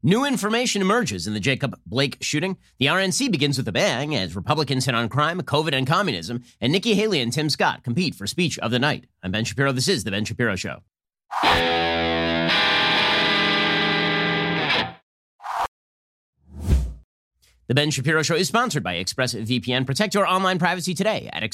New information emerges in the Jacob Blake shooting. The RNC begins with a bang as Republicans hit on crime, COVID, and communism, and Nikki Haley and Tim Scott compete for Speech of the Night. I'm Ben Shapiro. This is The Ben Shapiro Show. The Ben Shapiro Show is sponsored by ExpressVPN. Protect your online privacy today at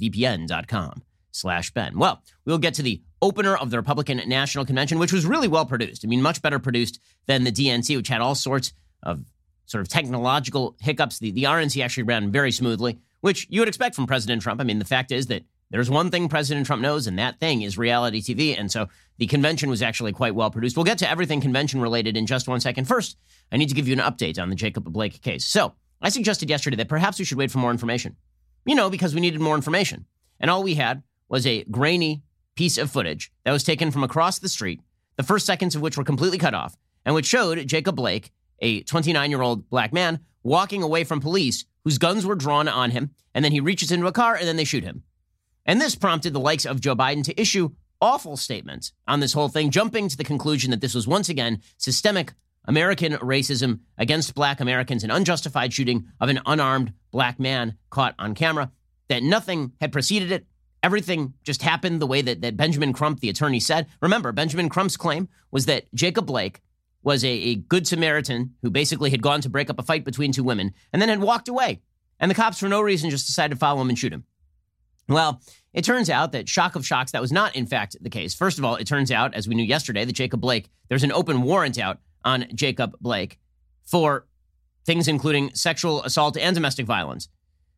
expressvpn.com/Ben. Well, we'll get to the opener of the Republican National Convention, which was really well produced. I mean, much better produced than the DNC, which had all sorts of sort of technological hiccups. The RNC actually ran very smoothly, which you would expect from President Trump. I mean, the fact is that there's one thing President Trump knows, and that thing is reality TV. And so the convention was actually quite well produced. We'll get to everything convention related in just 1 second. First, I need to give you an update on the Jacob Blake case. So I suggested yesterday that perhaps we should wait for more information, because we needed more information. And all we had was a grainy piece of footage that was taken from across the street, the first seconds of which were completely cut off, and which showed Jacob Blake, a 29-year-old black man, walking away from police whose guns were drawn on him, and then he reaches into a car and then they shoot him. And this prompted the likes of Joe Biden to issue awful statements on this whole thing, jumping to the conclusion that this was once again systemic American racism against black Americans, an unjustified shooting of an unarmed black man caught on camera, that nothing had preceded it. Everything just happened the way that Benjamin Crump, the attorney, said. Remember, Benjamin Crump's claim was that Jacob Blake was a good Samaritan who basically had gone to break up a fight between two women and then had walked away. And the cops, for no reason, just decided to follow him and shoot him. Well, it turns out that, shock of shocks, that was not, in fact, the case. First of all, it turns out, as we knew yesterday, that Jacob Blake, there's an open warrant out on Jacob Blake for things including sexual assault and domestic violence.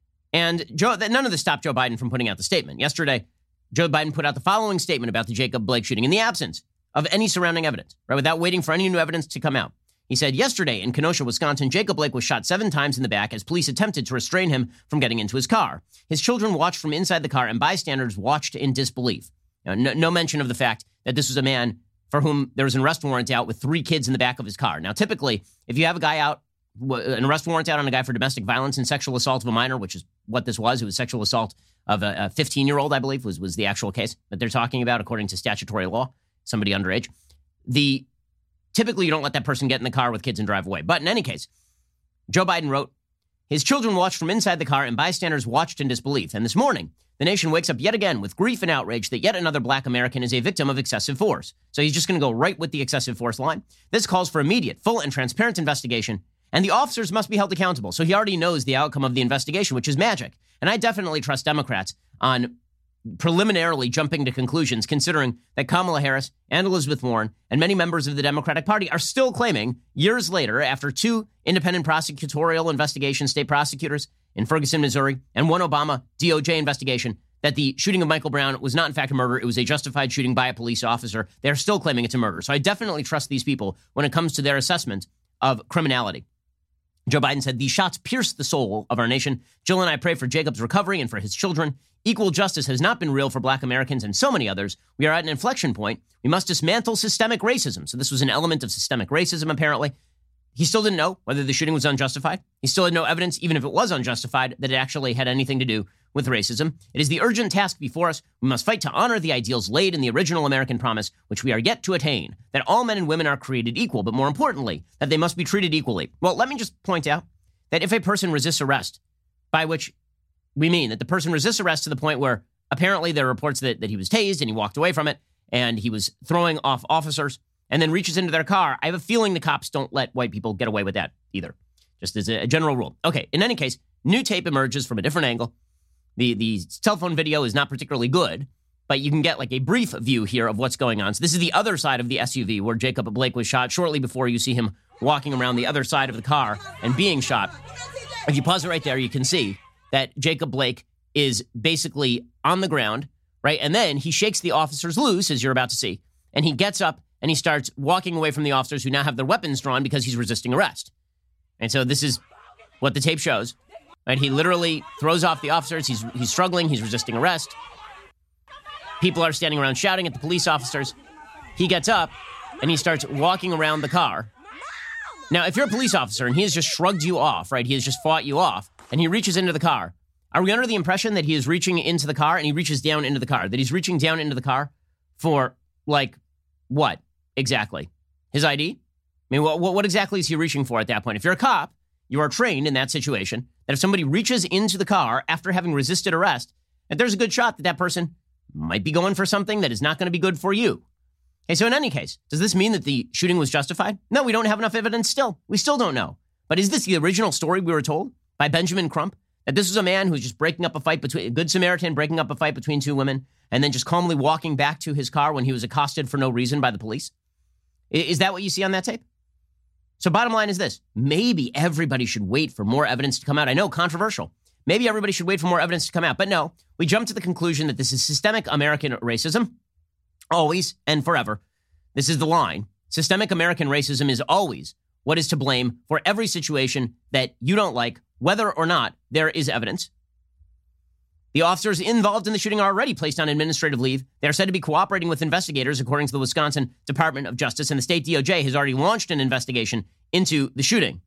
And none of this stopped Joe Biden from putting out the statement. Yesterday, Joe Biden put out the following statement about the Jacob Blake shooting in the absence of any surrounding evidence, right, without waiting for any new evidence to come out. He said, yesterday in Kenosha, Wisconsin, Jacob Blake was shot 7 times in the back as police attempted to restrain him from getting into his car. His children watched from inside the car and bystanders watched in disbelief. No mention of the fact that this was a man for whom there was an arrest warrant out with 3 kids in the back of his car. Now, typically, if you have a guy out, an arrest warrant out on a guy for domestic violence and sexual assault of a minor, which is what this was, it was sexual assault of a 15-year-old, I believe, was the actual case that they're talking about, according to statutory law, somebody underage. Typically, you don't let that person get in the car with kids and drive away. But in any case, Joe Biden wrote, his children watched from inside the car and bystanders watched in disbelief. And this morning, the nation wakes up yet again with grief and outrage that yet another black American is a victim of excessive force. So he's just going to go right with the excessive force line. This calls for immediate, full, and transparent investigation. And the officers must be held accountable. So he already knows the outcome of the investigation, which is magic. And I definitely trust Democrats on preliminarily jumping to conclusions, considering that Kamala Harris and Elizabeth Warren and many members of the Democratic Party are still claiming, years later, after 2 independent prosecutorial investigations, state prosecutors in Ferguson, Missouri, and 1 Obama DOJ investigation, that the shooting of Michael Brown was not, in fact, a murder. It was a justified shooting by a police officer. They're still claiming it's a murder. So I definitely trust these people when it comes to their assessment of criminality. Joe Biden said, these shots pierced the soul of our nation. Jill and I pray for Jacob's recovery and for his children. Equal justice has not been real for black Americans and so many others. We are at an inflection point. We must dismantle systemic racism. So this was an element of systemic racism, apparently. He still didn't know whether the shooting was unjustified. He still had no evidence, even if it was unjustified, that it actually had anything to do with racism. It is the urgent task before us. We must fight to honor the ideals laid in the original American promise, which we are yet to attain, that all men and women are created equal, but more importantly, that they must be treated equally. Well, let me just point out that if a person resists arrest, by which we mean that the person resists arrest to the point where apparently there are reports that he was tased and he walked away from it and he was throwing off officers and then reaches into their car, I have a feeling the cops don't let white people get away with that either, just as a general rule. Okay, in any case, new tape emerges from a different angle. The cell phone video is not particularly good, but you can get like a brief view here of what's going on. So this is the other side of the SUV where Jacob Blake was shot shortly before you see him walking around the other side of the car and being shot. If you pause it right there, you can see that Jacob Blake is basically on the ground, right? And then he shakes the officers loose, as you're about to see, and he gets up and he starts walking away from the officers who now have their weapons drawn because he's resisting arrest. And so this is what the tape shows. Right? He literally throws off the officers. He's struggling. He's resisting arrest. People are standing around shouting at the police officers. He gets up and he starts walking around the car. Now, if you're a police officer and he has just shrugged you off, right? He has just fought you off and he reaches into the car. Are we under the impression that he is reaching into the car and he reaches down into the car? That he's reaching down into the car for, like, what exactly? His ID? I mean, what exactly is he reaching for at that point? If you're a cop, you are trained in that situation that if somebody reaches into the car after having resisted arrest, that there's a good shot that that person might be going for something that is not going to be good for you. Okay, so in any case, does this mean that the shooting was justified? No, we don't have enough evidence still. We still don't know. But is this the original story we were told by Benjamin Crump? That this was a man who's just breaking up a fight between a good Samaritan, breaking up a fight between two women, and then just calmly walking back to his car when he was accosted for no reason by the police? Is that what you see on that tape? So bottom line is this. Maybe everybody should wait for more evidence to come out. I know, controversial. Maybe everybody should wait for more evidence to come out. But no, we jump to the conclusion that this is systemic American racism, always and forever. This is the line. Systemic American racism is always what is to blame for every situation that you don't like, whether or not there is evidence. The officers involved in the shooting are already placed on administrative leave. They are said to be cooperating with investigators, according to the Wisconsin Department of Justice, and the state DOJ has already launched an investigation into the shooting.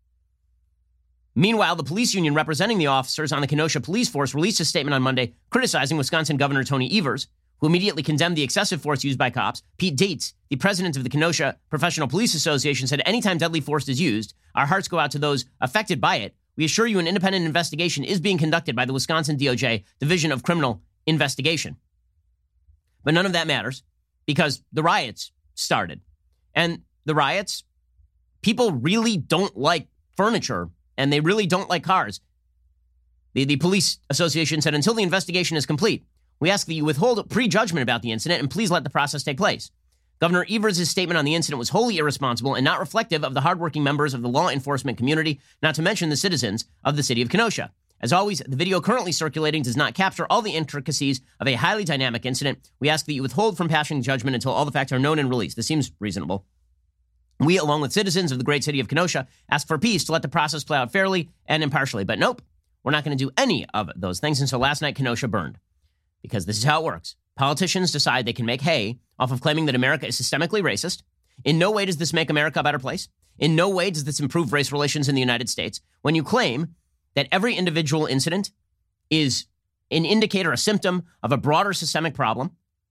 Meanwhile, the police union representing the officers on the Kenosha police force released a statement on Monday criticizing Wisconsin Governor Tony Evers, who immediately condemned the excessive force used by cops. Pete Dates, the president of the Kenosha Professional Police Association, said anytime deadly force is used, our hearts go out to those affected by it. We assure you an independent investigation is being conducted by the Wisconsin DOJ Division of Criminal Investigation. But none of that matters because the riots started. And the riots, people really don't like furniture and they really don't like cars. The police association said until the investigation is complete, we ask that you withhold prejudgment about the incident and please let the process take place. Governor Evers' statement on the incident was wholly irresponsible and not reflective of the hardworking members of the law enforcement community, not to mention the citizens of the city of Kenosha. As always, the video currently circulating does not capture all the intricacies of a highly dynamic incident. We ask that you withhold from passing judgment until all the facts are known and released. This seems reasonable. We, along with citizens of the great city of Kenosha, ask for peace to let the process play out fairly and impartially. But nope, we're not going to do any of those things. And so last night, Kenosha burned. Because this is how it works. Politicians decide they can make hay off of claiming that America is systemically racist. In no way does this make America a better place. In no way does this improve race relations in the United States. When you claim that every individual incident is an indicator, a symptom of a broader systemic problem,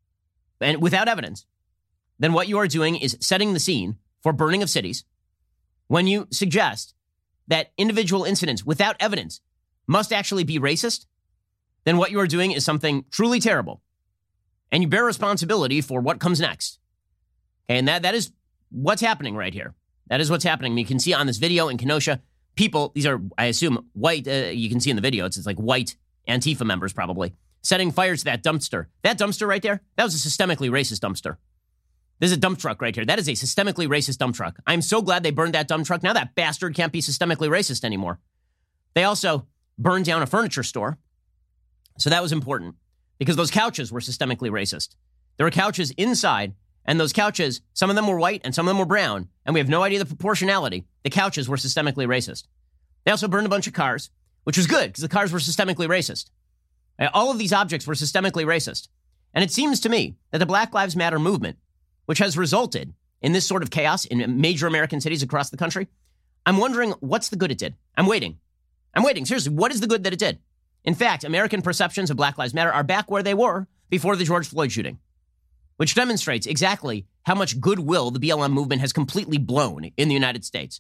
and without evidence, then what you are doing is setting the scene for burning of cities. When you suggest that individual incidents without evidence must actually be racist, then what you are doing is something truly terrible. And you bear responsibility for what comes next. Okay, and that is what's happening right here. That is what's happening. You can see on this video in Kenosha, people, these are, I assume, white, you can see in the video, it's like white Antifa members probably, setting fires to that dumpster. That dumpster right there, that was a systemically racist dumpster. This is a dump truck right here. That is a systemically racist dump truck. I'm so glad they burned that dump truck. Now that bastard can't be systemically racist anymore. They also burned down a furniture store. So that was important because those couches were systemically racist. There were couches inside, and those couches, some of them were white and some of them were brown, and we have no idea the proportionality. The couches were systemically racist. They also burned a bunch of cars, which was good because the cars were systemically racist. All of these objects were systemically racist. And it seems to me that the Black Lives Matter movement, which has resulted in this sort of chaos in major American cities across the country, I'm wondering what's the good it did. I'm waiting. Seriously, what is the good that it did? In fact, American perceptions of Black Lives Matter are back where they were before the George Floyd shooting, which demonstrates exactly how much goodwill the BLM movement has completely blown in the United States.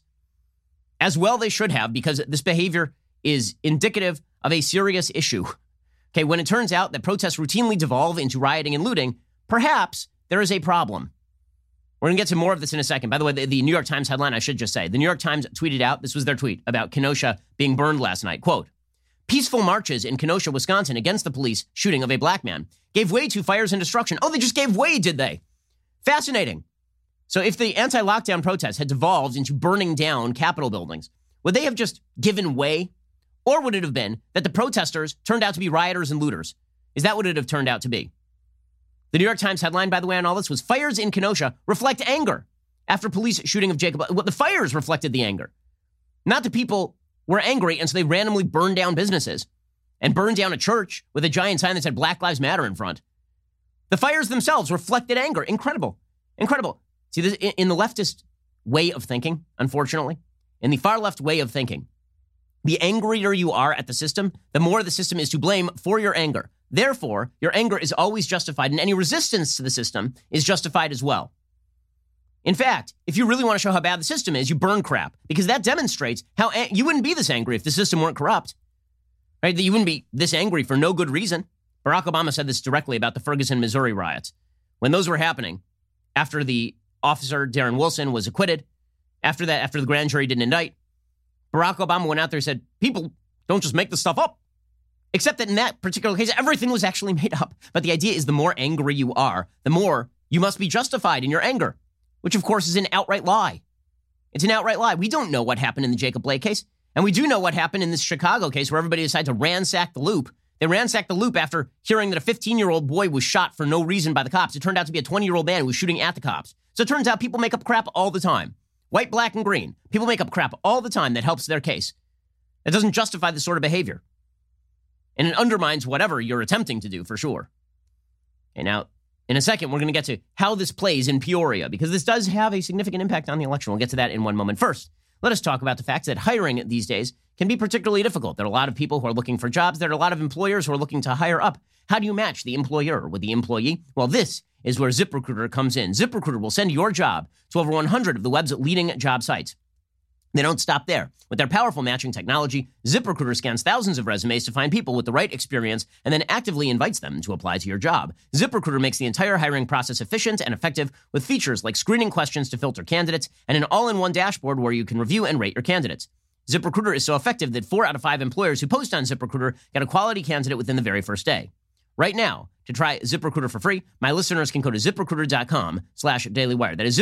As well they should have, because this behavior is indicative of a serious issue. Okay, when it turns out that protests routinely devolve into rioting and looting, perhaps there is a problem. We're going to get to more of this in a second. By the way, the New York Times headline, I should just say, the New York Times tweeted out, this was their tweet about Kenosha being burned last night. Quote, peaceful marches in Kenosha, Wisconsin against the police shooting of a black man gave way to fires and destruction. Oh, they just gave way, did they? Fascinating. So if the anti-lockdown protests had devolved into burning down Capitol buildings, would they have just given way? Or would it have been that the protesters turned out to be rioters and looters? Is that what it would have turned out to be? The New York Times headline, by the way, on all this was fires in Kenosha reflect anger after police shooting of Jacob. Well, the fires reflected the anger. Not the people were angry, and so they randomly burned down businesses and burned down a church with a giant sign that said Black Lives Matter in front. The fires themselves reflected anger. Incredible. Incredible. See, this, in the leftist way of thinking, unfortunately, in the far left way of thinking, the angrier you are at the system, the more the system is to blame for your anger. Therefore, your anger is always justified, and any resistance to the system is justified as well. In fact, if you really want to show how bad the system is, you burn crap, because that demonstrates how you wouldn't be this angry if the system weren't corrupt, right? That you wouldn't be this angry for no good reason. Barack Obama said this directly about the Ferguson, Missouri riots. When those were happening, after the officer, Darren Wilson, was acquitted, after the grand jury didn't indict, Barack Obama went out there and said, people don't just make this stuff up. Except that in that particular case, everything was actually made up. But the idea is the more angry you are, the more you must be justified in your anger, which of course is an outright lie. It's an outright lie. We don't know what happened in the Jacob Blake case. And we do know what happened in this Chicago case where everybody decided to ransack the loop. They ransacked the loop after hearing that a 15-year-old boy was shot for no reason by the cops. It turned out to be a 20-year-old man who was shooting at the cops. So it turns out people make up crap all the time. White, black, and green. People make up crap all the time that helps their case. It doesn't justify this sort of behavior. And it undermines whatever you're attempting to do, for sure. And now, in a second, we're going to get to how this plays in Peoria, because this does have a significant impact on the election. We'll get to that in one moment. First, let us talk about the fact that hiring these days can be particularly difficult. There are a lot of people who are looking for jobs. There are a lot of employers who are looking to hire up. How do you match the employer with the employee? Well, this is where ZipRecruiter comes in. ZipRecruiter will send your job to over 100 of the web's leading job sites. They don't stop there. With their powerful matching technology, ZipRecruiter scans thousands of resumes to find people with the right experience and then actively invites them to apply to your job. ZipRecruiter makes the entire hiring process efficient and effective with features like screening questions to filter candidates and an all-in-one dashboard where you can review and rate your candidates. ZipRecruiter is so effective that 4 out of 5 employers who post on ZipRecruiter get a quality candidate within the very first day. Right now, to try ZipRecruiter for free, my listeners can go to ZipRecruiter.com/dailywire. That is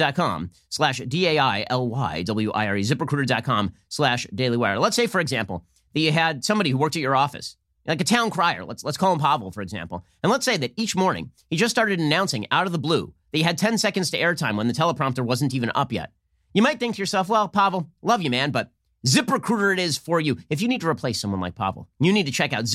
ZipRecruiter.com/DAILYWIRE. ZipRecruiter.com/dailywire. Let's say, for example, that you had somebody who worked at your office, like a town crier. Let's call him Pavel, for example. And let's say that each morning he just started announcing out of the blue that you had 10 seconds to airtime when the teleprompter wasn't even up yet. You might think to yourself, well, Pavel, love you, man, but ZipRecruiter it is for you. If you need to replace someone like Pavel, you need to check out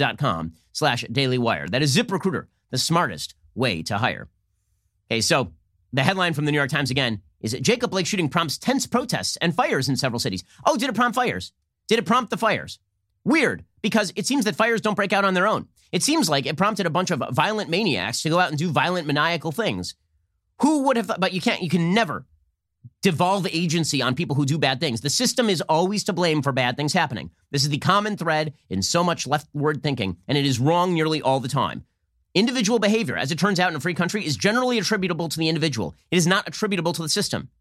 ZipRecruiter.com/dailywire. That is ZipRecruiter, the smartest way to hire. Okay, so the headline from the New York Times again is that Jacob Blake shooting prompts tense protests and fires in several cities. Oh, did it prompt fires? Did it prompt the fires? Weird, because it seems that fires don't break out on their own. It seems like it prompted a bunch of violent maniacs to go out and do violent, maniacal things. Who would have thought? But you can never devolve agency on people who do bad things. The system is always to blame for bad things happening. This is the common thread in so much leftward thinking, and it is wrong nearly all the time. Individual behavior, as it turns out in a free country, is generally attributable to the individual. It is not attributable to the system.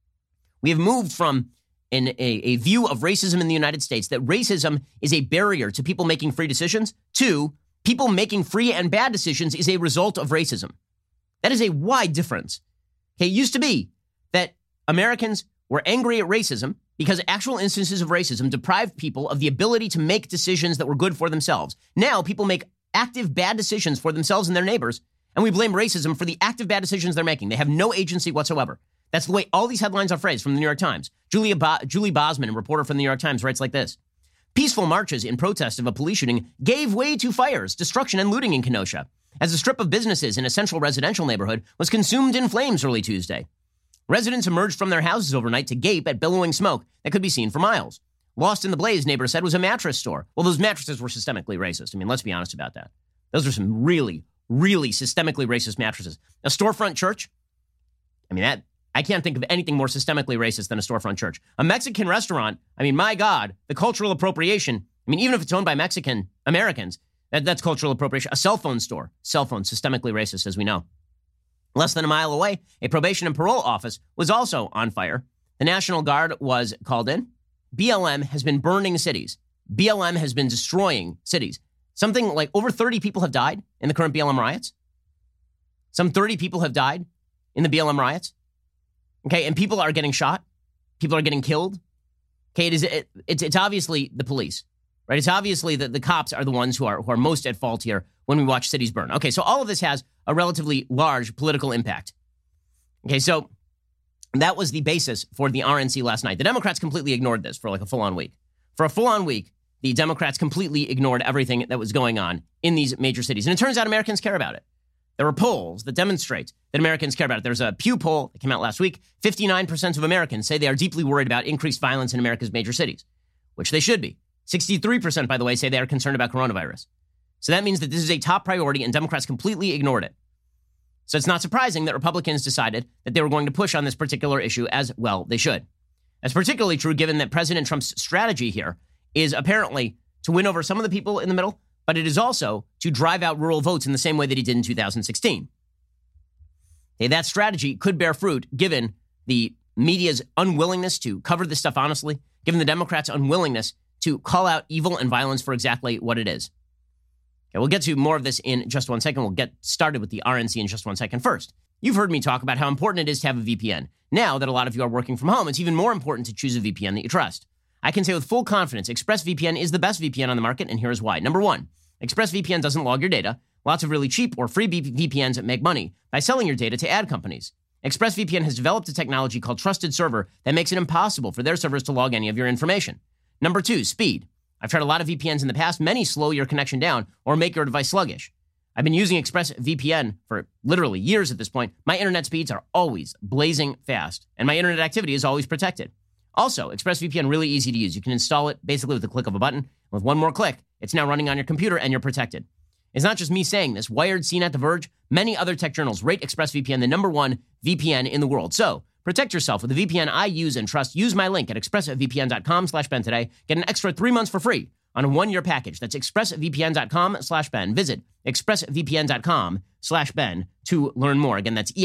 We have moved from a view of racism in the United States, that racism is a barrier to people making free decisions, to people making free and bad decisions is a result of racism. That is a wide difference. Okay, it used to be that Americans were angry at racism because actual instances of racism deprived people of the ability to make decisions that were good for themselves. Now people make active bad decisions for themselves and their neighbors, and we blame racism for the active bad decisions they're making. They have no agency whatsoever. That's the way all these headlines are phrased from the New York Times. Julie Bosman, a reporter from the New York Times, writes like this. Peaceful marches in protest of a police shooting gave way to fires, destruction, and looting in Kenosha, as a strip of businesses in a central residential neighborhood was consumed in flames early Tuesday. Residents emerged from their houses overnight to gape at billowing smoke that could be seen for miles. Lost in the blaze, neighbors said, was a mattress store. Well, those mattresses were systemically racist. I mean, let's be honest about that. Those are some really, really systemically racist mattresses. A storefront church? I mean, I can't think of anything more systemically racist than a storefront church. A Mexican restaurant? I mean, my God, the cultural appropriation. I mean, even if it's owned by Mexican Americans, that's cultural appropriation. A cell phone store? Cell phone, systemically racist, as we know. Less than a mile away, a probation and parole office was also on fire. The National Guard was called in. BLM has been burning cities. BLM has been destroying cities. Something like over 30 people have died in the current BLM riots. Some 30 people have died in the BLM riots. Okay, and people are getting shot. People are getting killed. Okay, it's obviously the police, right? It's obviously that the cops are the ones who are most at fault here when we watch cities burn. Okay, so all of this has a relatively large political impact. Okay, so that was the basis for the RNC last night. The Democrats completely ignored this for like a full-on week. For a full-on week, the Democrats completely ignored everything that was going on in these major cities. And it turns out Americans care about it. There are polls that demonstrate that Americans care about it. There's a Pew poll that came out last week. 59% of Americans say they are deeply worried about increased violence in America's major cities, which they should be. 63%, by the way, say they are concerned about coronavirus. So that means that this is a top priority and Democrats completely ignored it. So it's not surprising that Republicans decided that they were going to push on this particular issue, as well they should. That's particularly true given that President Trump's strategy here is apparently to win over some of the people in the middle, but it is also to drive out rural votes in the same way that he did in 2016. Okay, that strategy could bear fruit given the media's unwillingness to cover this stuff honestly, given the Democrats' unwillingness to call out evil and violence for exactly what it is. Okay, we'll get to more of this in just 1 second. We'll get started with the RNC in just 1 second. First, you've heard me talk about how important it is to have a VPN. Now that a lot of you are working from home, it's even more important to choose a VPN that you trust. I can say with full confidence, ExpressVPN is the best VPN on the market, and here's why. Number one, ExpressVPN doesn't log your data. Lots of really cheap or free VPNs that make money by selling your data to ad companies. ExpressVPN has developed a technology called Trusted Server that makes it impossible for their servers to log any of your information. Number two, speed. I've tried a lot of VPNs in the past. Many slow your connection down or make your device sluggish. I've been using ExpressVPN for literally years at this point. My internet speeds are always blazing fast, and my internet activity is always protected. Also, ExpressVPN really easy to use. You can install it basically with the click of a button. With one more click, it's now running on your computer and you're protected. It's not just me saying this. Wired, CNET, The Verge, many other tech journals rate ExpressVPN the number one VPN in the world. So protect yourself with the VPN I use and trust. Use my link at expressvpn.com/Ben today. Get an extra 3 months for free on a 1-year package. That's expressvpn.com/Ben. Visit expressvpn.com/Ben to learn more. Again, that's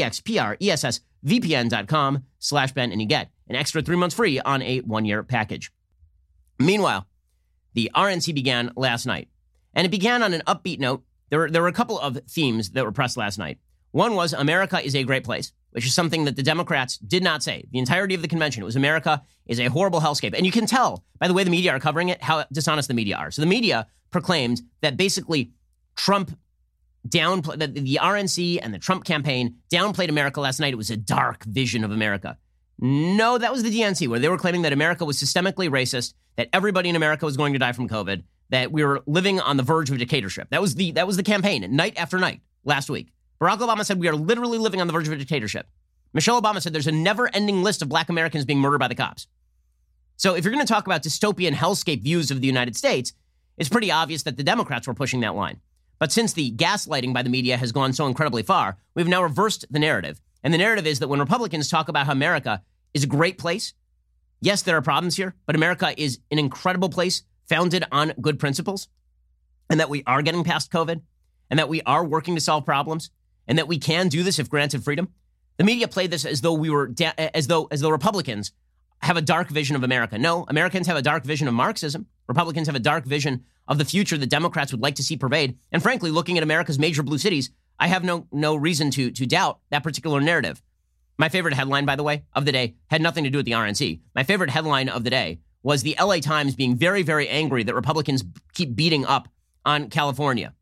expressvpn.com/Ben, and you get an extra 3 months free on a 1-year package. Meanwhile, the RNC began last night, and it began on an upbeat note. There were a couple of themes that were pressed last night. One was America is a great place, which is something that the Democrats did not say. The entirety of the convention, it was America is a horrible hellscape. And you can tell by the way the media are covering it how dishonest the media are. So the media proclaimed that basically Trump downplayed, that the RNC and the Trump campaign downplayed America last night. It was a dark vision of America. No, that was the DNC, where they were claiming that America was systemically racist, that everybody in America was going to die from COVID, that we were living on the verge of a dictatorship. That was the campaign, night after night, last week. Barack Obama said we are literally living on the verge of a dictatorship. Michelle Obama said there's a never-ending list of black Americans being murdered by the cops. So if you're going to talk about dystopian hellscape views of the United States, it's pretty obvious that the Democrats were pushing that line. But since the gaslighting by the media has gone so incredibly far, we've now reversed the narrative. And the narrative is that when Republicans talk about how America is a great place, yes, there are problems here, but America is an incredible place founded on good principles, and that we are getting past COVID, and that we are working to solve problems, and that we can do this if granted freedom. The media played this as though we were as though Republicans have a dark vision of America. No, Americans have a dark vision of Marxism. Republicans have a dark vision of the future that Democrats would like to see pervade. And frankly, looking at America's major blue cities, I have no reason to doubt that particular narrative. My favorite headline, by the way, of the day had nothing to do with the RNC. My favorite headline of the day was the LA Times being very, very angry that Republicans keep beating up on California.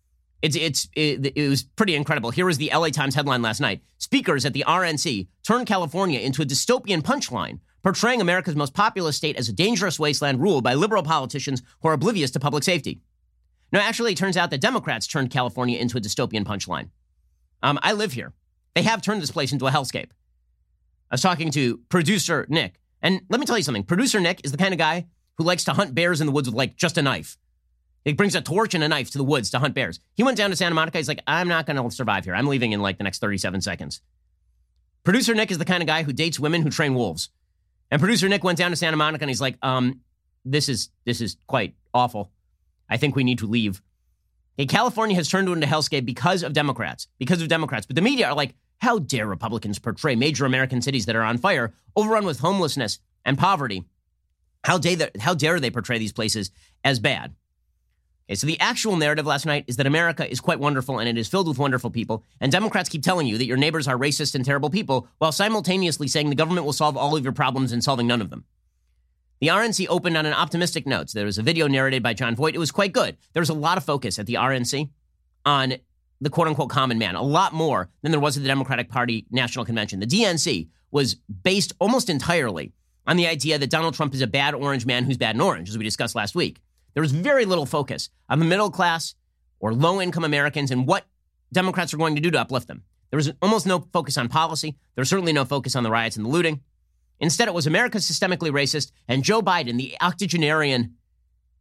It was pretty incredible. Here was the LA Times headline last night. Speakers at the RNC turned California into a dystopian punchline, portraying America's most populous state as a dangerous wasteland ruled by liberal politicians who are oblivious to public safety. No, actually, it turns out that Democrats turned California into a dystopian punchline. I live here. They have turned this place into a hellscape. I was talking to producer Nick, and let me tell you something. Producer Nick is the kind of guy who likes to hunt bears in the woods with, like, just a knife. He brings a torch and a knife to the woods to hunt bears. He went down to Santa Monica. He's like, I'm not going to survive here. I'm leaving in, like, the next 37 seconds. Producer Nick is the kind of guy who dates women who train wolves. And producer Nick went down to Santa Monica, and he's like, this is quite awful. I think we need to leave. Okay, California has turned into a hellscape because of Democrats. But the media are like, how dare Republicans portray major American cities that are on fire, overrun with homelessness and poverty? How dare they portray these places as bad? Okay, so the actual narrative last night is that America is quite wonderful and it is filled with wonderful people. And Democrats keep telling you that your neighbors are racist and terrible people while simultaneously saying the government will solve all of your problems and solving none of them. The RNC opened on an optimistic note. There was a video narrated by John Voight. It was quite good. There was a lot of focus at the RNC on the quote-unquote common man, a lot more than there was at the Democratic Party National Convention. The DNC was based almost entirely on the idea that Donald Trump is a bad orange man who's bad in orange, as we discussed last week. There was very little focus on the middle class or low-income Americans and what Democrats are going to do to uplift them. There was almost no focus on policy. There was certainly no focus on the riots and the looting. Instead, it was America's systemically racist, and Joe Biden, the octogenarian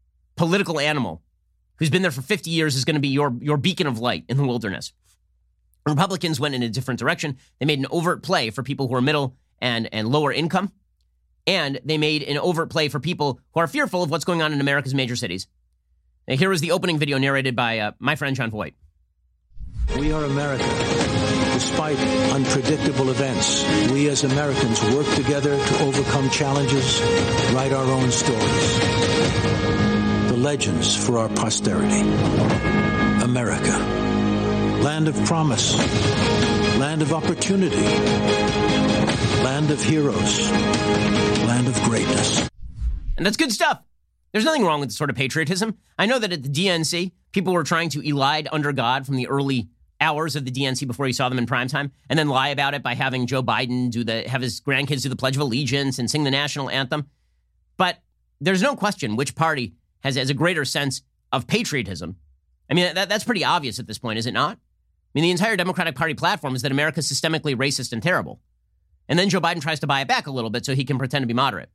political animal who's been there for 50 years, is going to be your beacon of light in the wilderness. Republicans went in a different direction. They made an overt play for people who are middle and lower income. And they made an overt play for people who are fearful of what's going on in America's major cities. And here was the opening video narrated by my friend John Voight. We are America. Despite unpredictable events, we as Americans work together to overcome challenges, write our own stories. The legends for our posterity. America. Land of promise. Land of opportunity. Land of heroes. Land of greatness. And that's good stuff. There's nothing wrong with this sort of patriotism. I know that at the DNC, people were trying to elide under God from the early hours of the DNC before you saw them in primetime, and then lie about it by having Joe Biden have his grandkids do the Pledge of Allegiance and sing the national anthem. But there's no question which party has a greater sense of patriotism. I mean, that's pretty obvious at this point, is it not? I mean, the entire Democratic Party platform is that America's systemically racist and terrible. And then Joe Biden tries to buy it back a little bit so he can pretend to be moderate.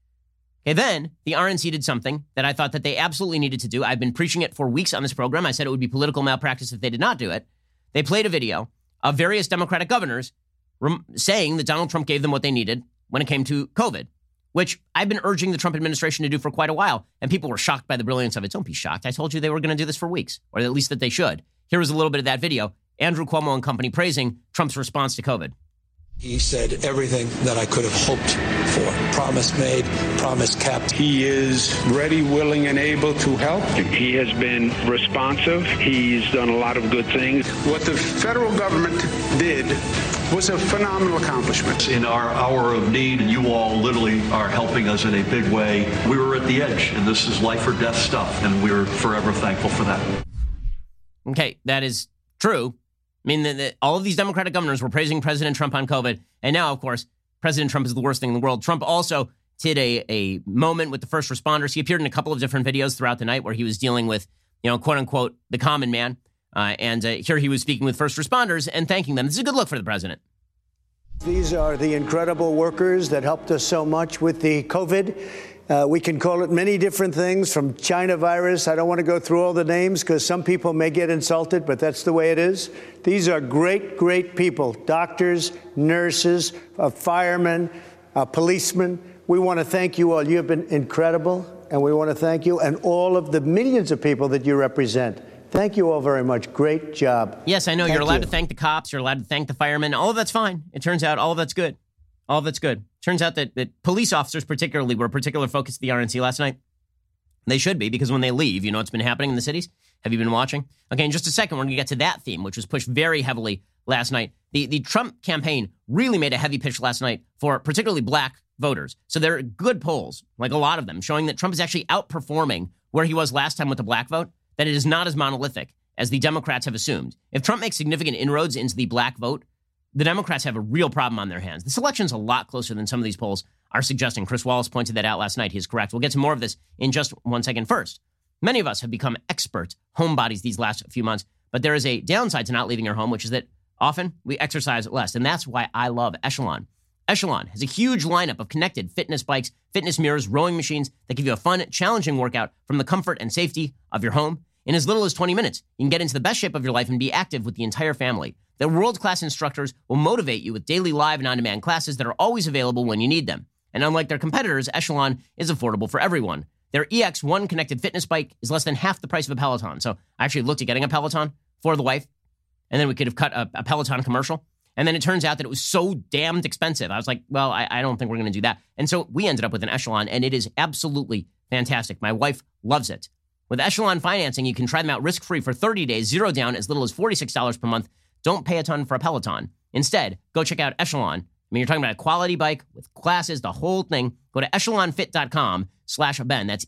Okay, then the RNC did something that I thought that they absolutely needed to do. I've been preaching it for weeks on this program. I said it would be political malpractice if they did not do it. They played a video of various Democratic governors saying that Donald Trump gave them what they needed when it came to COVID, which I've been urging the Trump administration to do for quite a while. And people were shocked by the brilliance of it. Don't be shocked. I told you they were going to do this for weeks, or at least that they should. Here was a little bit of that video. Andrew Cuomo and company praising Trump's response to COVID. He said everything that I could have hoped for. Promise made, promise kept. He is ready, willing, and able to help. He has been responsive. He's done a lot of good things. What the federal government did was a phenomenal accomplishment. In our hour of need, you all literally are helping us in a big way. We were at the edge, and this is life or death stuff, and we're forever thankful for that. Okay, that is true. I mean, all of these Democratic governors were praising President Trump on COVID. And now, of course, President Trump is the worst thing in the world. Trump also did a moment with the first responders. He appeared in a couple of different videos throughout the night where he was dealing with, quote unquote, the common man. And here he was speaking with first responders and thanking them. This is a good look for the president. These are the incredible workers that helped us so much with the COVID. We can call it many different things, from China virus. I don't want to go through all the names because some people may get insulted, but that's the way it is. These are great, great people, doctors, nurses, firemen, policemen. We want to thank you all. You have been incredible, and we want to thank you and all of the millions of people that you represent. Thank you all very much. Great job. Yes, I know. You're allowed to thank the cops. You're allowed to thank the firemen. All of that's fine. It turns out all of that's good. All of that's good. Turns out that police officers particularly were a particular focus of the RNC last night. They should be, because when they leave, you know what's been happening in the cities? Have you been watching? Okay, in just a second, we're going to get to that theme, which was pushed very heavily last night. The Trump campaign really made a heavy pitch last night for particularly black voters. So there are good polls, like a lot of them, showing that Trump is actually outperforming where he was last time with the black vote, that it is not as monolithic as the Democrats have assumed. If Trump makes significant inroads into the black vote, the Democrats have a real problem on their hands. This election's a lot closer than some of these polls are suggesting. Chris Wallace pointed that out last night. He is correct. We'll get to more of this in just 1 second. First, many of us have become expert homebodies these last few months, but there is a downside to not leaving your home, which is that often we exercise less, and that's why I love Echelon. Echelon has a huge lineup of connected fitness bikes, fitness mirrors, rowing machines that give you a fun, challenging workout from the comfort and safety of your home. In as little as 20 minutes, you can get into the best shape of your life and be active with the entire family. Their world-class instructors will motivate you with daily live and on-demand classes that are always available when you need them. And unlike their competitors, Echelon is affordable for everyone. Their EX1 connected fitness bike is less than half the price of a Peloton. So I actually looked at getting a Peloton for the wife, and then we could have cut a Peloton commercial. And then it turns out that it was so damned expensive. I was like, well, I don't think we're going to do that. And so we ended up with an Echelon, and it is absolutely fantastic. My wife loves it. With Echelon financing, you can try them out risk-free for 30 days, zero down, as little as $46 per month. Don't pay a ton for a Peloton. Instead, go check out Echelon. I mean, you're talking about a quality bike with classes, the whole thing. Go to echelonfit.com/Ben. That's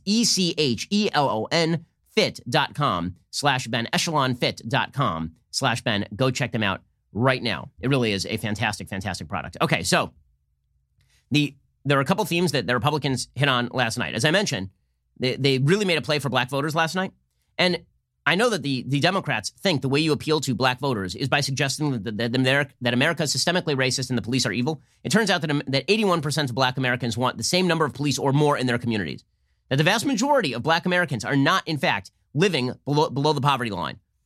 ECHELON fit.com/Ben. Echelonfit.com/Ben. Go check them out right now. It really is a fantastic, fantastic product. Okay, so there are a couple themes that the Republicans hit on last night. As I mentioned, they really made a play for black voters last night. And I know that the Democrats think the way you appeal to black voters is by suggesting that America is systemically racist and the police are evil. It turns out that 81% of black Americans want the same number of police or more in their communities. That the vast majority of black Americans are not, in fact, living below the poverty line.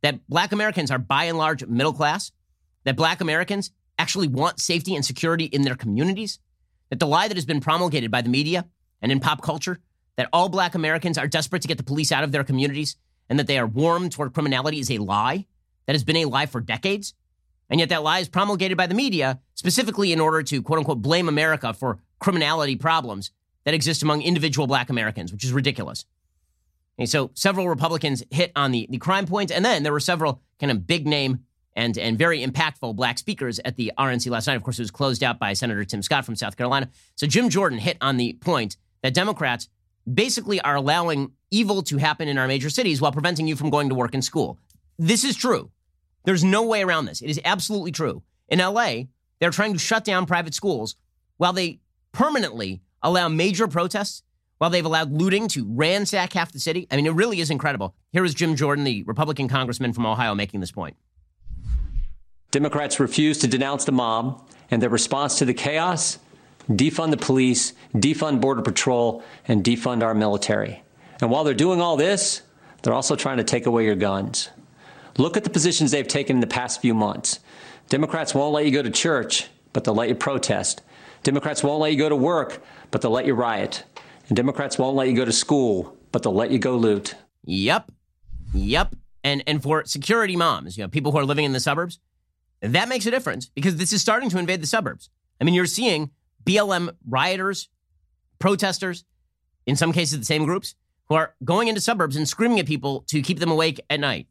that black Americans are by and large middle class, that black Americans actually want safety and security in their communities, that the lie that has been promulgated by the media and in pop culture, that all black Americans are desperate to get the police out of their communities and that they are warm toward criminality is a lie that has been a lie for decades. And yet that lie is promulgated by the media specifically in order to, quote unquote, blame America for criminality problems that exist among individual black Americans, which is ridiculous. And so several Republicans hit on the crime point, and then there were several kind of big name and very impactful black speakers at the RNC last night. Of course, it was closed out by Senator Tim Scott from South Carolina. So Jim Jordan hit on the point that Democrats basically are allowing evil to happen in our major cities while preventing you from going to work and school. This is true. There's no way around this. It is absolutely true. In LA, they're trying to shut down private schools while they permanently allow major protests, while they've allowed looting to ransack half the city. I mean, it really is incredible. Here is Jim Jordan, the Republican congressman from Ohio, making this point. Democrats refuse to denounce the mob, and their response to the chaos: defund the police, defund Border Patrol, and defund our military. And while they're doing all this, they're also trying to take away your guns. Look at the positions they've taken in the past few months. Democrats won't let you go to church, but they'll let you protest. Democrats won't let you go to work, but they'll let you riot. And Democrats won't let you go to school, but they'll let you go loot. Yep. And for security moms, people who are living in the suburbs, that makes a difference because this is starting to invade the suburbs. I mean, you're seeing BLM rioters, protesters, in some cases the same groups, who are going into suburbs and screaming at people to keep them awake at night.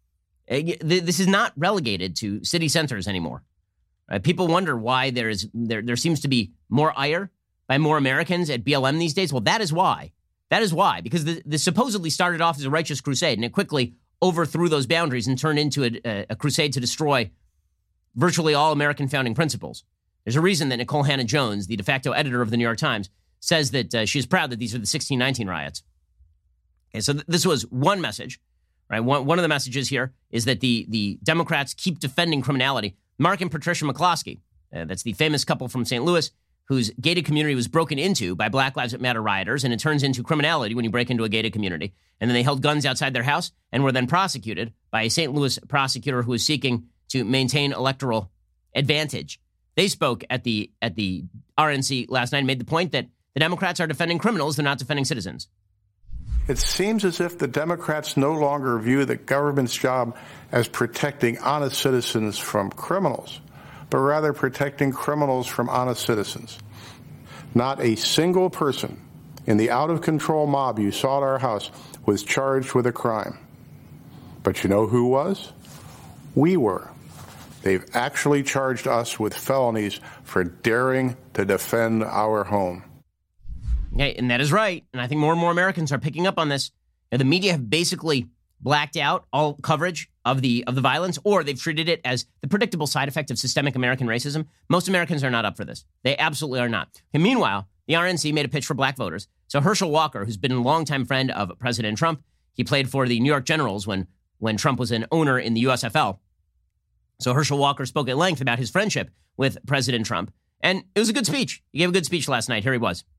This is not relegated to city centers anymore. People wonder why there seems to be more ire by more Americans at BLM these days. Well, that is why. That is why, because this supposedly started off as a righteous crusade, and it quickly overthrew those boundaries and turned into a crusade to destroy virtually all American founding principles. There's a reason that Nicole Hannah-Jones, the de facto editor of the New York Times, says that she is proud that these are the 1619 riots. Okay, so this was one message. Right. One of the messages here is that the Democrats keep defending criminality. Mark and Patricia McCloskey, that's the famous couple from St. Louis, whose gated community was broken into by Black Lives Matter rioters, and it turns into criminality when you break into a gated community. And then they held guns outside their house and were then prosecuted by a St. Louis prosecutor who was seeking to maintain electoral advantage. They spoke at the RNC last night and made the point that the Democrats are defending criminals, they're not defending citizens. It seems as if the Democrats no longer view the government's job as protecting honest citizens from criminals, but rather protecting criminals from honest citizens. Not a single person in the out-of-control mob you saw at our house was charged with a crime. But you know who was? We were. They've actually charged us with felonies for daring to defend our home. Yeah, and that is right. And I think more and more Americans are picking up on this. The media have basically blacked out all coverage of the violence, or they've treated it as the predictable side effect of systemic American racism. Most Americans are not up for this. They absolutely are not. And meanwhile, the RNC made a pitch for black voters. So Herschel Walker, who's been a longtime friend of President Trump, he played for the New York Generals when Trump was an owner in the USFL. So Herschel Walker spoke at length about his friendship with President Trump. And it was a good speech. He gave a good speech last night. Here he was.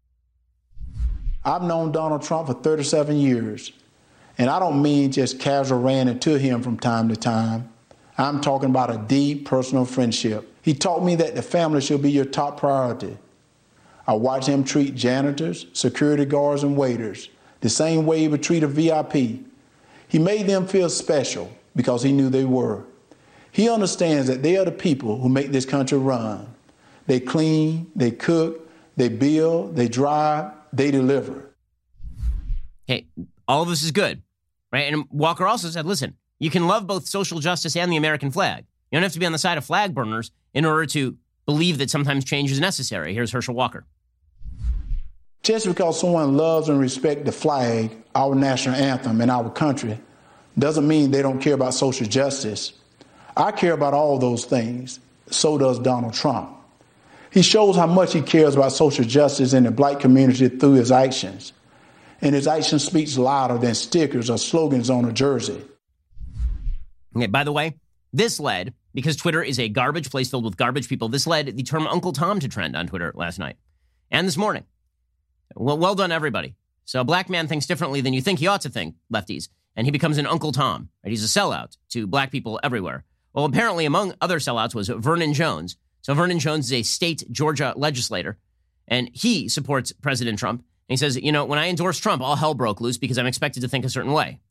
I've known Donald Trump for 37 years, and I don't mean just casual ran into him from time to time. I'm talking about a deep personal friendship. He taught me that the family should be your top priority. I watched him treat janitors, security guards, and waiters the same way he would treat a VIP. He made them feel special because he knew they were. He understands that they are the people who make this country run. They clean, they cook, they build, they drive, they deliver. Okay, all of this is good, right? And Walker also said, listen, you can love both social justice and the American flag. You don't have to be on the side of flag burners in order to believe that sometimes change is necessary. Here's Herschel Walker. Just because someone loves and respects the flag, our national anthem, and our country, doesn't mean they don't care about social justice. I care about all those things. So does Donald Trump. He shows how much he cares about social justice in the black community through his actions. And his action speaks louder than stickers or slogans on a jersey. Okay, by the way, this led, because Twitter is a garbage place filled with garbage people, this led the term Uncle Tom to trend on Twitter last night and this morning. Well done, everybody. So a black man thinks differently than you think he ought to think, lefties. and he becomes an Uncle Tom. Right? He's a sellout to black people everywhere. Well, apparently among other sellouts was Vernon Jones. So Vernon Jones is a state Georgia legislator, and he supports President Trump. And he says, you know, when I endorsed Trump, all hell broke loose because I'm expected to think a certain way.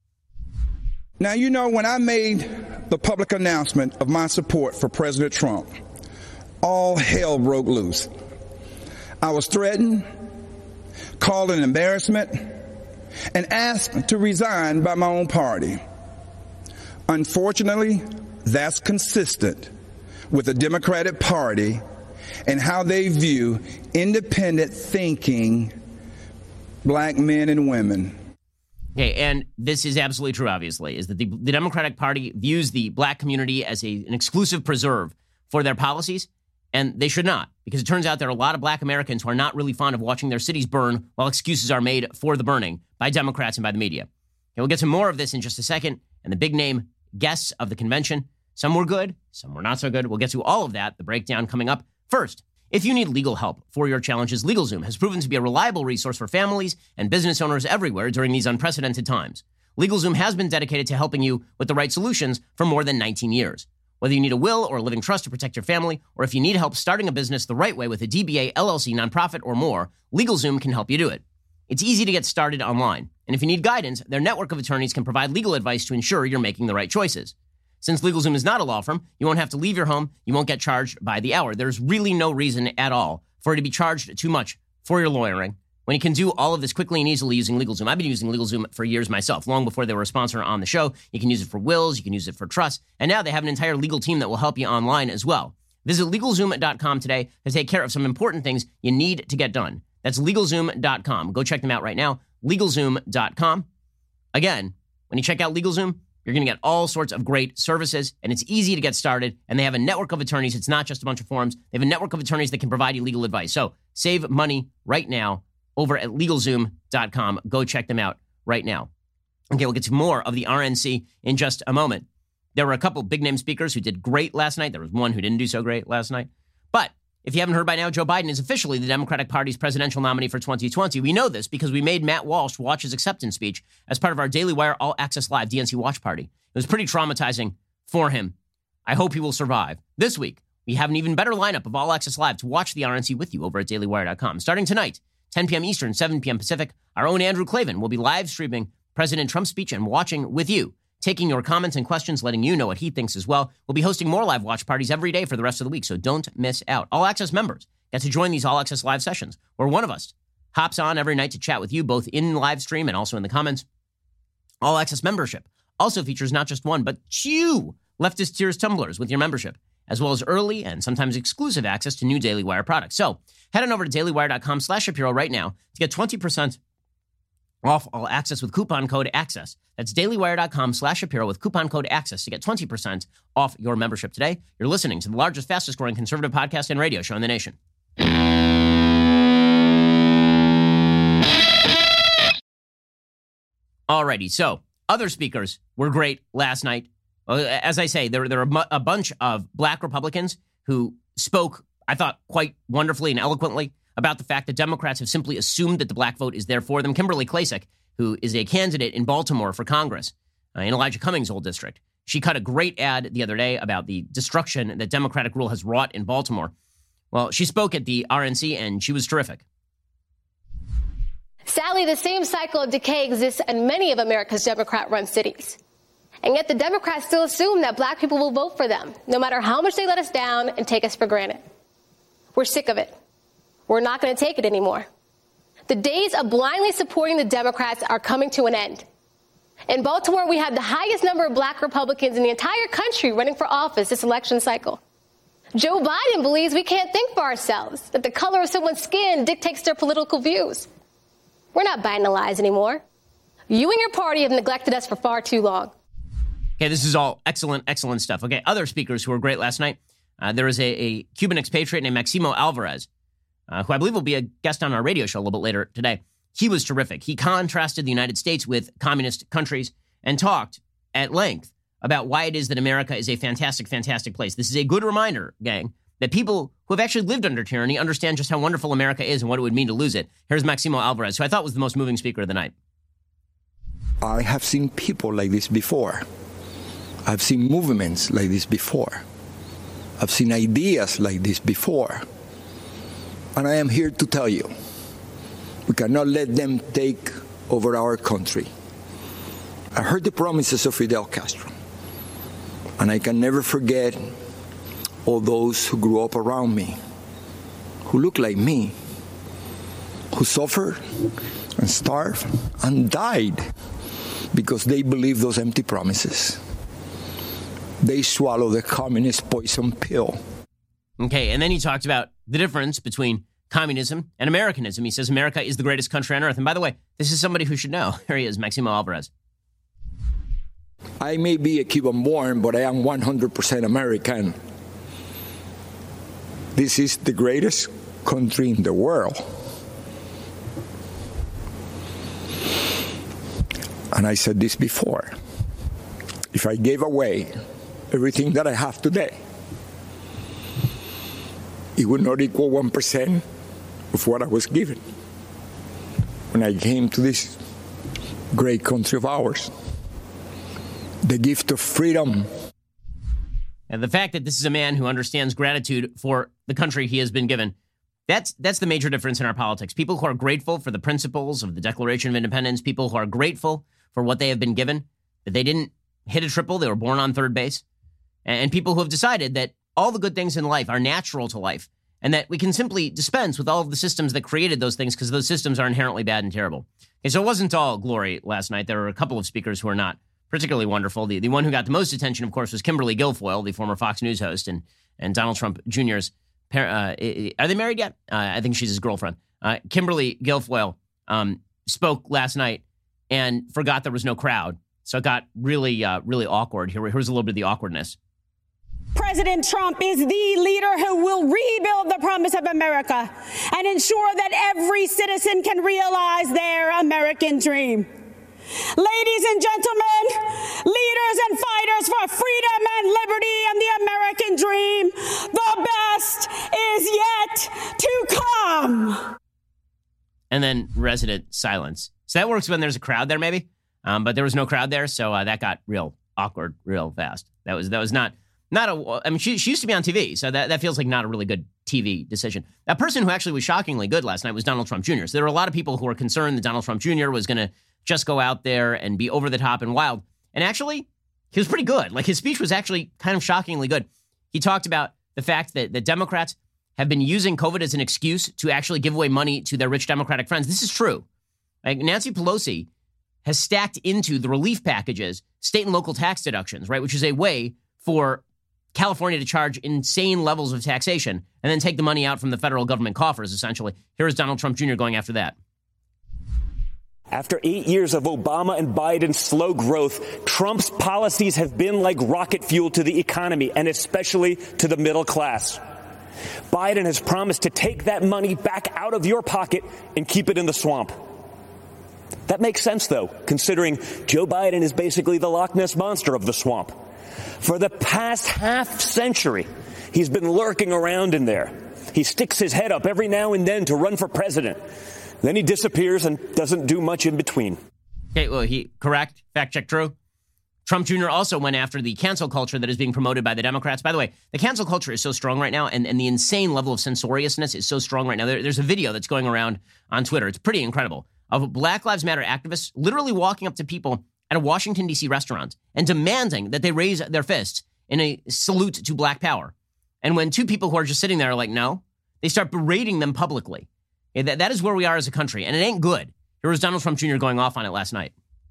Now, you know, when I made the public announcement of my support for President Trump, all hell broke loose. I was threatened, called an embarrassment, and asked to resign by my own party. Unfortunately, that's consistent with the Democratic Party and how they view independent thinking black men and women. Okay, and this is absolutely true, obviously, is that the Democratic Party views the black community as an exclusive preserve for their policies, and they should not, because it turns out there are a lot of black Americans who are not really fond of watching their cities burn while excuses are made for the burning by Democrats and by the media. Okay, we'll get to more of this in just a second, and the big name guests of the convention. Some were good, some were not so good. We'll get to all of that, the breakdown coming up. First, if you need legal help for your challenges, LegalZoom has proven to be a reliable resource for families and business owners everywhere during these unprecedented times. LegalZoom has been dedicated to helping you with the right solutions for more than 19 years. Whether you need a will or a living trust to protect your family, or if you need help starting a business the right way with a DBA, LLC, nonprofit, or more, LegalZoom can help you do it. It's easy to get started online, and if you need guidance, their network of attorneys can provide legal advice to ensure you're making the right choices. Since LegalZoom is not a law firm, you won't have to leave your home, you won't get charged by the hour. There's really no reason at all for it to be charged too much for your lawyering when you can do all of this quickly and easily using LegalZoom. I've been using LegalZoom for years myself, long before they were a sponsor on the show. You can use it for wills, you can use it for trusts, and now they have an entire legal team that will help you online as well. Visit LegalZoom.com today to take care of some important things you need to get done. That's LegalZoom.com. Go check them out right now, LegalZoom.com. Again, when you check out LegalZoom, you're going to get all sorts of great services, and it's easy to get started, and they have a network of attorneys. It's not just a bunch of forms. They have a network of attorneys that can provide you legal advice. So save money right now over at LegalZoom.com. Go check them out right now. Okay, we'll get to more of the RNC in just a moment. There were a couple big-name speakers who did great last night. There was one who didn't do so great last night. But if you haven't heard by now, Joe Biden is officially the Democratic Party's presidential nominee for 2020. We know this because we made Matt Walsh watch his acceptance speech as part of our Daily Wire All Access Live DNC watch party. It was pretty traumatizing for him. I hope he will survive. This week, we have an even better lineup of All Access Live to watch the RNC with you over at dailywire.com. Starting tonight, 10 p.m. Eastern, 7 p.m. Pacific, our own Andrew Klavan will be live streaming President Trump's speech and watching with you, taking your comments and questions, letting you know what he thinks as well. We'll be hosting more live watch parties every day for the rest of the week, so don't miss out. All Access members get to join these All Access Live sessions, where one of us hops on every night to chat with you, both in live stream and also in the comments. All Access membership also features not just one, but two Leftist Tears tumblers with your membership, as well as early and sometimes exclusive access to new Daily Wire products. So head on over to dailywire.com/Shapiro right now to get 20% off All Access with coupon code ACCESS. That's dailywire.com/Shapiro with coupon code ACCESS to get 20% off your membership today. You're listening to the largest, fastest growing conservative podcast and radio show in the nation. Alrighty, so other speakers were great last night. As I say, there were a bunch of black Republicans who spoke, I thought, quite wonderfully and eloquently about the fact that Democrats have simply assumed that the black vote is there for them. Kimberly Klacik, who is a candidate in Baltimore for Congress in Elijah Cummings' old district, she cut a great ad the other day about the destruction that Democratic rule has wrought in Baltimore. Well, she spoke at the RNC, and she was terrific. Sadly, the same cycle of decay exists in many of America's Democrat-run cities. And yet the Democrats still assume that black people will vote for them, no matter how much they let us down and take us for granted. We're sick of it. We're not going to take it anymore. The days of blindly supporting the Democrats are coming to an end. In Baltimore, we have the highest number of black Republicans in the entire country running for office this election cycle. Joe Biden believes we can't think for ourselves, that the color of someone's skin dictates their political views. We're not buying the lies anymore. You and your party have neglected us for far too long. Okay, this is all excellent stuff. Okay, other speakers who were great last night. There was a Cuban expatriate named Maximo Alvarez, who I believe will be a guest on our radio show a little bit later today. He was terrific. He contrasted the United States with communist countries and talked at length about why it is that America is a fantastic, fantastic place. This is a good reminder, gang, that people who have actually lived under tyranny understand just how wonderful America is and what it would mean to lose it. Here's Maximo Alvarez, who I thought was the most moving speaker of the night. I have seen people like this before. I've seen movements like this before. I've seen ideas like this before. And I am here to tell you, we cannot let them take over our country. I heard the promises of Fidel Castro, and I can never forget all those who grew up around me, who looked like me, who suffered and starved and died because they believed those empty promises. They swallowed the communist poison pill. Okay, and then he talked about the difference between communism and Americanism. He says America is the greatest country on earth. And by the way, this is somebody who should know. Here he is, Maximo Alvarez. I may be a Cuban-born, but I am 100% American. This is the greatest country in the world. And I said this before. If I gave away everything that I have today, it would not equal 1% of what I was given when I came to this great country of ours. The gift of freedom. And the fact that this is a man who understands gratitude for the country he has been given, that's the major difference in our politics. People who are grateful for the principles of the Declaration of Independence, people who are grateful for what they have been given, that they didn't hit a triple, they were born on third base, and people who have decided that all the good things in life are natural to life, and that we can simply dispense with all of the systems that created those things because those systems are inherently bad and terrible. Okay, so it wasn't all glory last night. There were a couple of speakers who are not particularly wonderful. The one who got the most attention, of course, was Kimberly Guilfoyle, the former Fox News host, and Donald Trump Jr.'s parent. Are they married yet? I think she's his girlfriend. Kimberly Guilfoyle spoke last night and forgot there was no crowd. So it got really awkward. Here's a little bit of the awkwardness. President Trump is the leader who will rebuild the promise of America and ensure that every citizen can realize their American dream. Ladies and gentlemen, leaders and fighters for freedom and liberty and the American dream, the best is yet to come. And then resident silence. So that works when there's a crowd there, maybe. But there was no crowd there, so that got real awkward real fast. That was not a. I mean, she used to be on TV, so that feels like not a really good TV decision. That person who actually was shockingly good last night was Donald Trump Jr. So there were a lot of people who were concerned that Donald Trump Jr. was going to just go out there and be over the top and wild. And actually, he was pretty good. Like, his speech was actually kind of shockingly good. He talked about the fact that the Democrats have been using COVID as an excuse to actually give away money to their rich Democratic friends. This is true. Like, Nancy Pelosi has stacked into the relief packages state and local tax deductions, right, which is a way for California to charge insane levels of taxation and then take the money out from the federal government coffers, essentially. Here is Donald Trump Jr. going after that. After 8 years of Obama and Biden's slow growth, Trump's policies have been like rocket fuel to the economy and especially to the middle class. Biden has promised to take that money back out of your pocket and keep it in the swamp. That makes sense, though, considering Joe Biden is basically the Loch Ness Monster of the swamp. For the past half century, he's been lurking around in there. He sticks his head up every now and then to run for president. Then he disappears and doesn't do much in between. Okay, well, correct. Fact check true. Trump Jr. also went after the cancel culture that is being promoted by the Democrats. By the way, the cancel culture is so strong right now, and the insane level of censoriousness is so strong right now. There's a video that's going around on Twitter. It's pretty incredible, of Black Lives Matter activists literally walking up to people at a Washington, D.C. restaurant and demanding that they raise their fists in a salute to Black power. And when two people who are just sitting there are like, no, they start berating them publicly. That is where we are as a country, and it ain't good. Here was Donald Trump Jr. going off on it last night.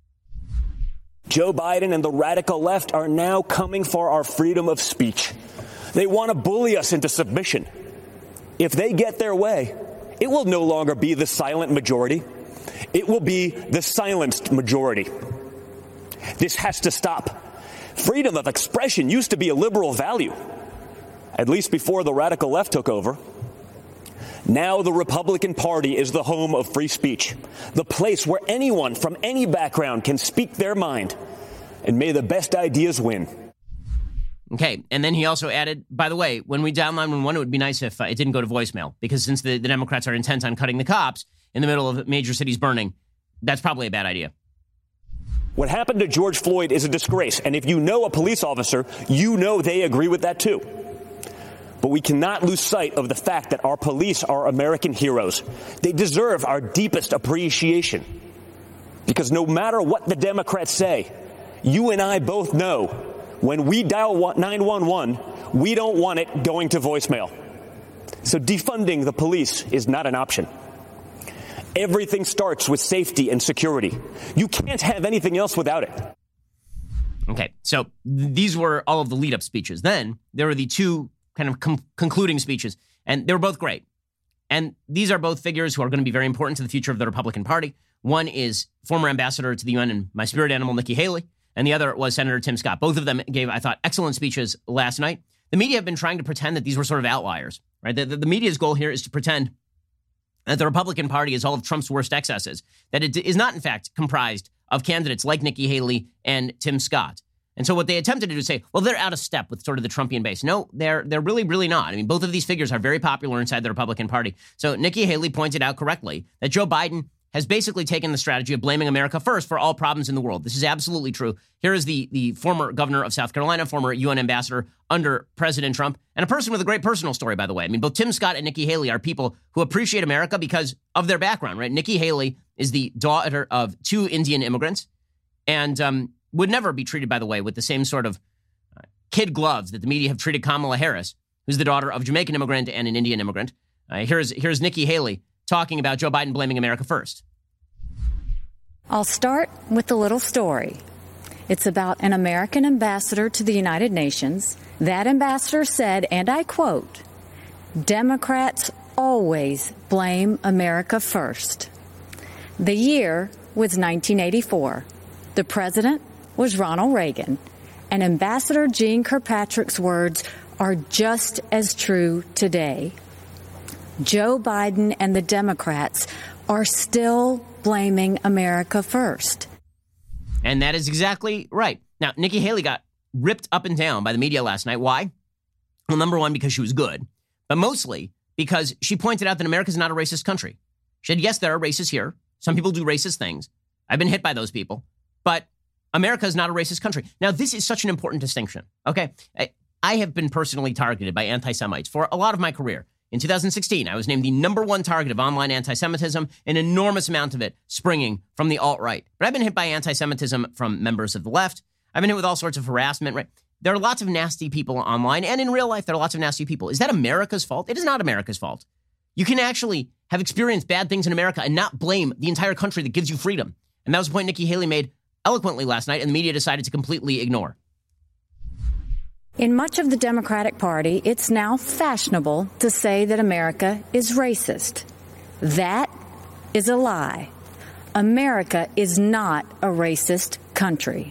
Joe Biden and the radical left are now coming for our freedom of speech. They want to bully us into submission. If they get their way, it will no longer be the silent majority. It will be the silenced majority. This has to stop. Freedom of expression used to be a liberal value, at least before the radical left took over. Now the Republican Party is the home of free speech, the place where anyone from any background can speak their mind, and may the best ideas win. Okay, and then he also added, by the way, when we dial 911, it would be nice if it didn't go to voicemail, because since the Democrats are intent on cutting the cops in the middle of major cities burning, that's probably a bad idea. What happened to George Floyd is a disgrace. And if you know a police officer, you know they agree with that, too. But we cannot lose sight of the fact that our police are American heroes. They deserve our deepest appreciation. Because no matter what the Democrats say, you and I both know when we dial 911, we don't want it going to voicemail. So defunding the police is not an option. Everything starts with safety and security. You can't have anything else without it. Okay, so these were all of the lead-up speeches. Then there were the two kind of concluding speeches, and they were both great. And these are both figures who are going to be very important to the future of the Republican Party. One is former ambassador to the UN and my spirit animal, Nikki Haley, and the other was Senator Tim Scott. Both of them gave, I thought, excellent speeches last night. The media have been trying to pretend that these were sort of outliers, right? The media's goal here is to pretend that the Republican Party is all of Trump's worst excesses, that it is not, in fact, comprised of candidates like Nikki Haley and Tim Scott. And so what they attempted to do is say, well, they're out of step with sort of the Trumpian base. No, they're really, really not. I mean, both of these figures are very popular inside the Republican Party. So Nikki Haley pointed out correctly that Joe Biden has basically taken the strategy of blaming America first for all problems in the world. This is absolutely true. Here is the former governor of South Carolina, former UN ambassador under President Trump, and a person with a great personal story, by the way. I mean, both Tim Scott and Nikki Haley are people who appreciate America because of their background, right? Nikki Haley is the daughter of two Indian immigrants and would never be treated, by the way, with the same sort of kid gloves that the media have treated Kamala Harris, who's the daughter of a Jamaican immigrant and an Indian immigrant. Here's Nikki Haley talking about Joe Biden blaming America first. I'll start with a little story. It's about an American ambassador to the United Nations. That ambassador said, and I quote, "Democrats always blame America first." The year was 1984. The president was Ronald Reagan. And Ambassador Jeane Kirkpatrick's words are just as true today. Joe Biden and the Democrats are still blaming America first. And that is exactly right. Now, Nikki Haley got ripped up and down by the media last night. Why? Well, number one, because she was good, but mostly because she pointed out that America is not a racist country. She said, yes, there are racists here. Some people do racist things. I've been hit by those people, but America is not a racist country. Now, this is such an important distinction. Okay. I have been personally targeted by anti-Semites for a lot of my career. In 2016, I was named the #1 target of online anti-Semitism, an enormous amount of it springing from the alt-right. But I've been hit by anti-Semitism from members of the left. I've been hit with all sorts of harassment. Right? There are lots of nasty people online, and in real life, there are lots of nasty people. Is that America's fault? It is not America's fault. You can actually have experienced bad things in America and not blame the entire country that gives you freedom. And that was a point Nikki Haley made eloquently last night, and the media decided to completely ignore. In much of the Democratic Party, it's now fashionable to say that America is racist. That is a lie. America is not a racist country.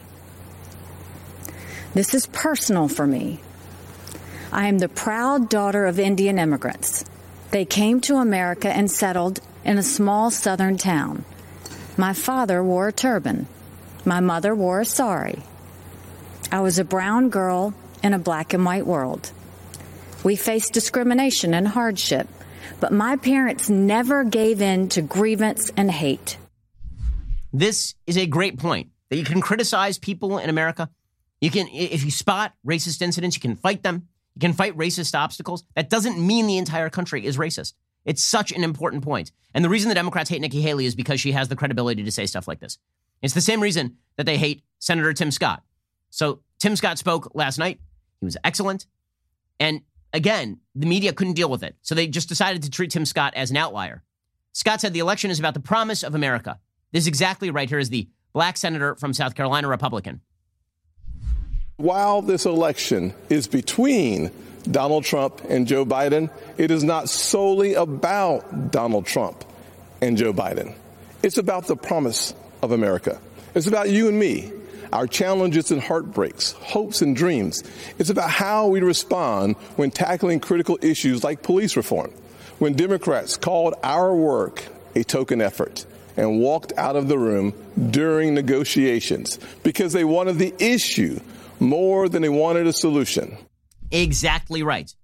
This is personal for me. I am the proud daughter of Indian immigrants. They came to America and settled in a small southern town. My father wore a turban. My mother wore a sari. I was a brown girl in a black and white world. We faced discrimination and hardship, but my parents never gave in to grievance and hate. This is a great point, that you can criticize people in America. You can, if you spot racist incidents, you can fight them. You can fight racist obstacles. That doesn't mean the entire country is racist. It's such an important point. And the reason the Democrats hate Nikki Haley is because she has the credibility to say stuff like this. It's the same reason that they hate Senator Tim Scott. So Tim Scott spoke last night. He was excellent. And again, the media couldn't deal with it. So they just decided to treat Tim Scott as an outlier. Scott said the election is about the promise of America. This is exactly right. Here is the black senator from South Carolina, Republican. While this election is between Donald Trump and Joe Biden, it is not solely about Donald Trump and Joe Biden. It's about the promise of America. It's about you and me, our challenges and heartbreaks, hopes and dreams. It's about how we respond when tackling critical issues like police reform, when Democrats called our work a token effort and walked out of the room during negotiations because they wanted the issue more than they wanted a solution. Exactly right.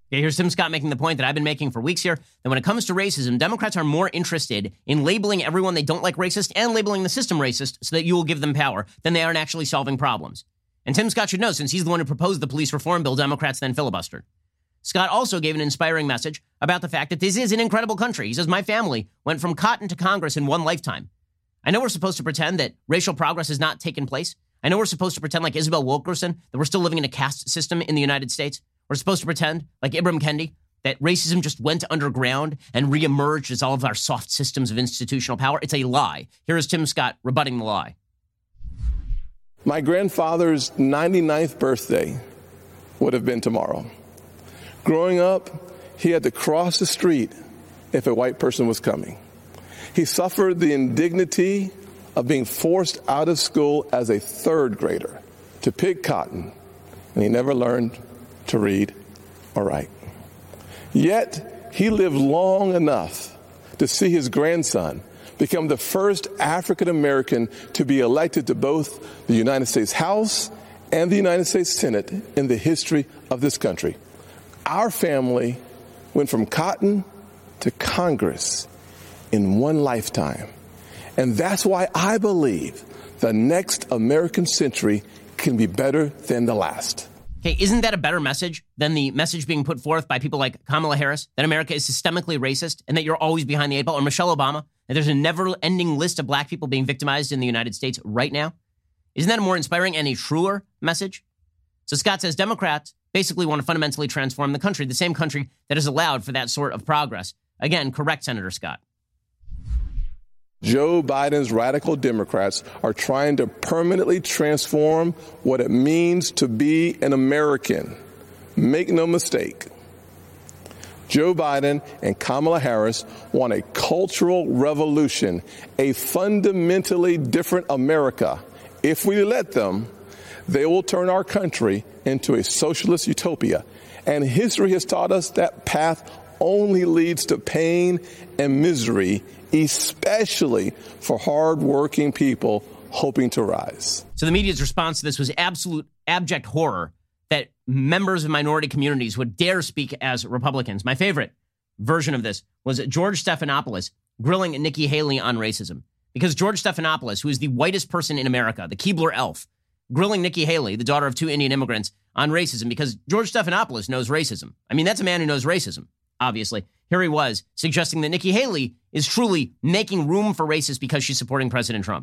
Okay, here's Tim Scott making the point that I've been making for weeks here, that when it comes to racism, Democrats are more interested in labeling everyone they don't like racist and labeling the system racist so that you will give them power than they are in actually solving problems. And Tim Scott should know, since he's the one who proposed the police reform bill Democrats then filibustered. Scott also gave an inspiring message about the fact that this is an incredible country. He says, my family went from cotton to Congress in one lifetime. I know we're supposed to pretend that racial progress has not taken place. I know we're supposed to pretend like Isabel Wilkerson that we're still living in a caste system in the United States. We're supposed to pretend like Ibram Kendi that racism just went underground and reemerged as all of our soft systems of institutional power. It's a lie. Here is Tim Scott rebutting the lie. My grandfather's 99th birthday would have been tomorrow. Growing up, he had to cross the street if a white person was coming. He suffered the indignity of being forced out of school as a third grader to pick cotton, and he never learned to read or write. Yet, he lived long enough to see his grandson become the first African American to be elected to both the United States House and the United States Senate in the history of this country. Our family went from cotton to Congress in one lifetime. And that's why I believe the next American century can be better than the last. Okay, isn't that a better message than the message being put forth by people like Kamala Harris, that America is systemically racist and that you're always behind the eight ball, or Michelle Obama, that there's a never-ending list of black people being victimized in the United States right now? Isn't that a more inspiring and a truer message? So Scott says Democrats basically want to fundamentally transform the country, the same country that has allowed for that sort of progress. Again, correct Senator Scott. Joe Biden's radical Democrats are trying to permanently transform what it means to be an American. Make no mistake. Joe Biden and Kamala Harris want a cultural revolution, a fundamentally different America. If we let them, they will turn our country into a socialist utopia. And history has taught us that path only leads to pain and misery, especially for hardworking people hoping to rise. So the media's response to this was absolute abject horror that members of minority communities would dare speak as Republicans. My favorite version of this was George Stephanopoulos grilling Nikki Haley on racism. Because George Stephanopoulos, who is the whitest person in America, the Keebler elf, grilling Nikki Haley, the daughter of two Indian immigrants, on racism because George Stephanopoulos knows racism. I mean, that's a man who knows racism, obviously. Here he was suggesting that Nikki Haley is truly making room for racists because she's supporting President Trump.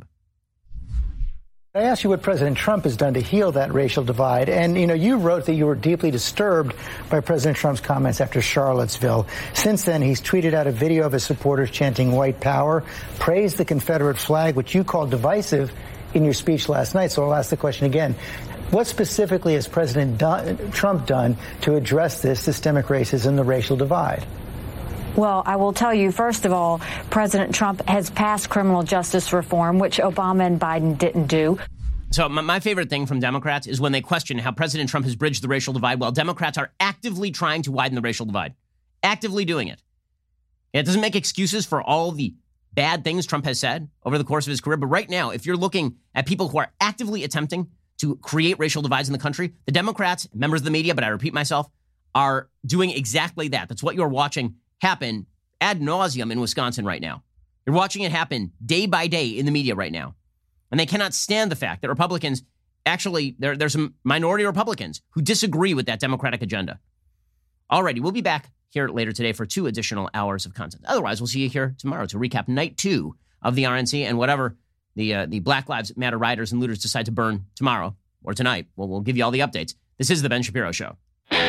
I asked you what President Trump has done to heal that racial divide. And, you wrote that you were deeply disturbed by President Trump's comments after Charlottesville. Since then, he's tweeted out a video of his supporters chanting white power, praised the Confederate flag, which you called divisive in your speech last night. So I'll ask the question again. What specifically has President Trump done to address this systemic racism, the racial divide? Well, I will tell you, first of all, President Trump has passed criminal justice reform, which Obama and Biden didn't do. So my favorite thing from Democrats is when they question how President Trump has bridged the racial divide while Democrats are actively trying to widen the racial divide. Actively doing it. It doesn't make excuses for all the bad things Trump has said over the course of his career. But right now, if you're looking at people who are actively attempting to create racial divides in the country, the Democrats, members of the media, but I repeat myself, are doing exactly that. That's what you're watching happen ad nauseum in Wisconsin right now. You're watching it happen day by day in the media right now. And they cannot stand the fact that Republicans, actually, there's some minority Republicans who disagree with that Democratic agenda. Alrighty, we'll be back here later today for 2 additional hours of content. Otherwise, we'll see you here tomorrow to recap night 2 of the RNC and whatever the Black Lives Matter rioters and looters decide to burn tomorrow or tonight. Well, we'll give you all the updates. This is The Ben Shapiro Show.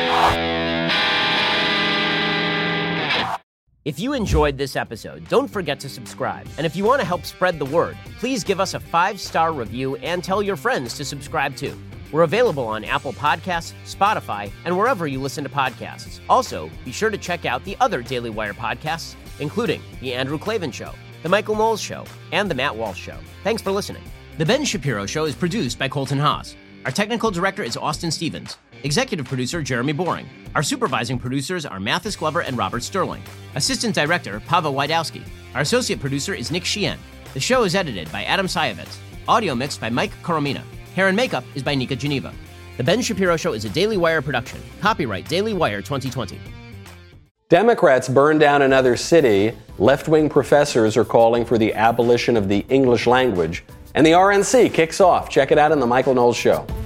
If you enjoyed this episode, don't forget to subscribe. And if you want to help spread the word, please give us a 5-star review and tell your friends to subscribe too. We're available on Apple Podcasts, Spotify, and wherever you listen to podcasts. Also, be sure to check out the other Daily Wire podcasts, including The Andrew Klavan Show, The Michael Knowles Show, and The Matt Walsh Show. Thanks for listening. The Ben Shapiro Show is produced by Colton Haas. Our technical director is Austin Stevens. Executive producer, Jeremy Boring. Our supervising producers are Mathis Glover and Robert Sterling. Assistant director, Pavel Wydowski. Our associate producer is Nick Sheehan. The show is edited by Adam Sayevitz. Audio mixed by Mike Koromina. Hair and makeup is by Nika Geneva. The Ben Shapiro Show is a Daily Wire production. Copyright Daily Wire 2020. Democrats burn down another city. Left-wing professors are calling for the abolition of the English language. And the RNC kicks off. Check it out on The Michael Knowles Show.